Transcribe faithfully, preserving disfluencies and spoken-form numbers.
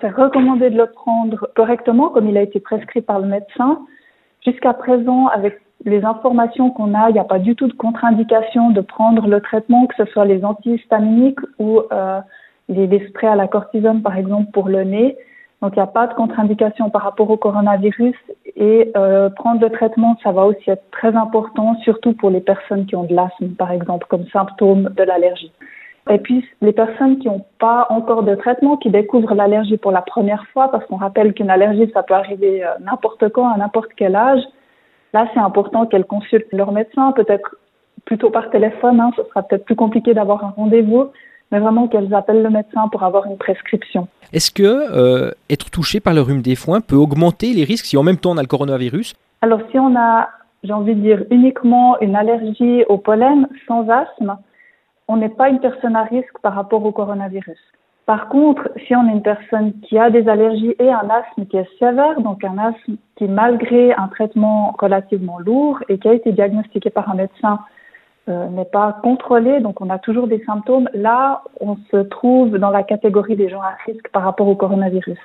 C'est recommandé de le prendre correctement, comme il a été prescrit par le médecin. Jusqu'à présent, avec les informations qu'on a, il n'y a pas du tout de contre-indication de prendre le traitement, que ce soit les antihistaminiques ou euh, les, les sprays à la cortisone, par exemple, pour le nez. Donc, il n'y a pas de contre-indication par rapport au coronavirus. Et euh, prendre le traitement, ça va aussi être très important, surtout pour les personnes qui ont de l'asthme, par exemple, comme symptôme de l'allergie. Et puis, les personnes qui n'ont pas encore de traitement, qui découvrent l'allergie pour la première fois, parce qu'on rappelle qu'une allergie, ça peut arriver euh, n'importe quand, à n'importe quel âge. Là, c'est important qu'elles consultent leur médecin, peut-être plutôt par téléphone, hein, ce sera peut-être plus compliqué d'avoir un rendez-vous, mais vraiment qu'elles appellent le médecin pour avoir une prescription. Est-ce que euh, être touché par le rhume des foins peut augmenter les risques si en même temps on a le coronavirus? Alors, si on a, j'ai envie de dire, uniquement une allergie au pollen, sans asthme, on n'est pas une personne à risque par rapport au coronavirus. Par contre, si on est une personne qui a des allergies et un asthme qui est sévère, donc un asthme qui, malgré un traitement relativement lourd et qui a été diagnostiqué par un médecin, euh, n'est pas contrôlé, donc on a toujours des symptômes, là, on se trouve dans la catégorie des gens à risque par rapport au coronavirus.